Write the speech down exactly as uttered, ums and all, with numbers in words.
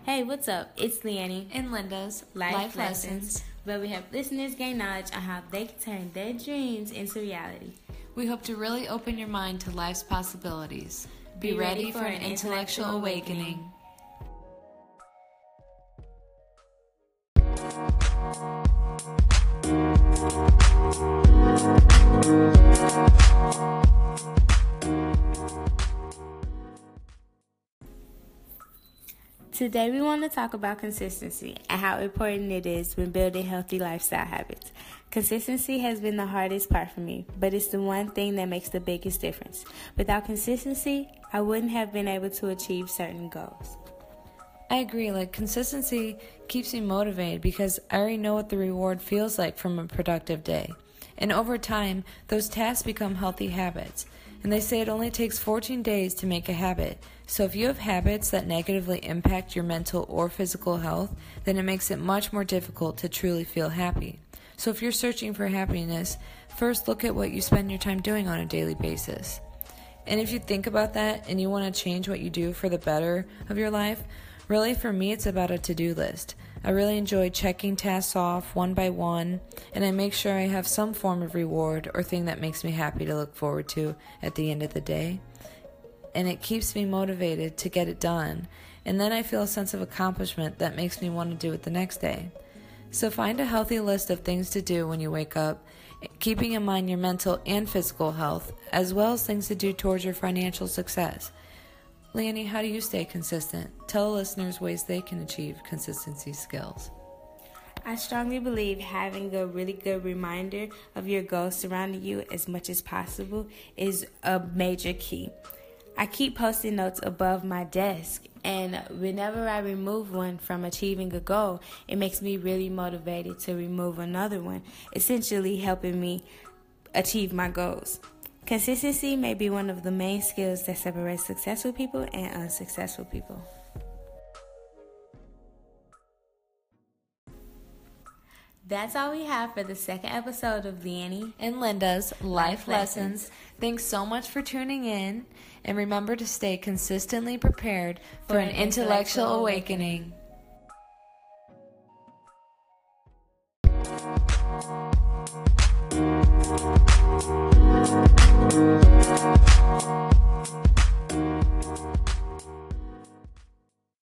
Hey, what's up? It's Leanne and Linda's Life, Life Lessons, Lessons, where we help listeners gain knowledge on how they can turn their dreams into reality. We hope to really open your mind to life's possibilities. Be, Be ready, ready for for an an intellectual intellectual awakening. Today we want to talk about consistency and how important it is when building healthy lifestyle habits. Consistency has been the hardest part for me, but it's the one thing that makes the biggest difference. Without consistency, I wouldn't have been able to achieve certain goals. I agree, like consistency keeps me motivated because I already know what the reward feels like from a productive day. And over time, those tasks become healthy habits. And they say it only takes fourteen days to make a habit. So if you have habits that negatively impact your mental or physical health, then it makes it much more difficult to truly feel happy. So if you're searching for happiness, first look at what you spend your time doing on a daily basis. And if you think about that and you want to change what you do for the better of your life, really for me it's about a to-do list. I really enjoy checking tasks off one by one, and I make sure I have some form of reward or thing that makes me happy to look forward to at the end of the day. And it keeps me motivated to get it done, and then I feel a sense of accomplishment that makes me want to do it the next day. So find a healthy list of things to do when you wake up, keeping in mind your mental and physical health, as well as things to do towards your financial success. Leanne, how do you stay consistent? Tell the listeners ways they can achieve consistency skills. I strongly believe having a really good reminder of your goals surrounding you as much as possible is a major key. I keep post-it notes above my desk, and whenever I remove one from achieving a goal, it makes me really motivated to remove another one, essentially helping me achieve my goals. Consistency may be one of the main skills that separates successful people and unsuccessful people. That's all we have for the second episode of Leanne and Linda's Life, Life Lessons. Lessons. Thanks so much for tuning in, and remember to stay consistently prepared for, for an, an intellectual, intellectual awakening. awakening.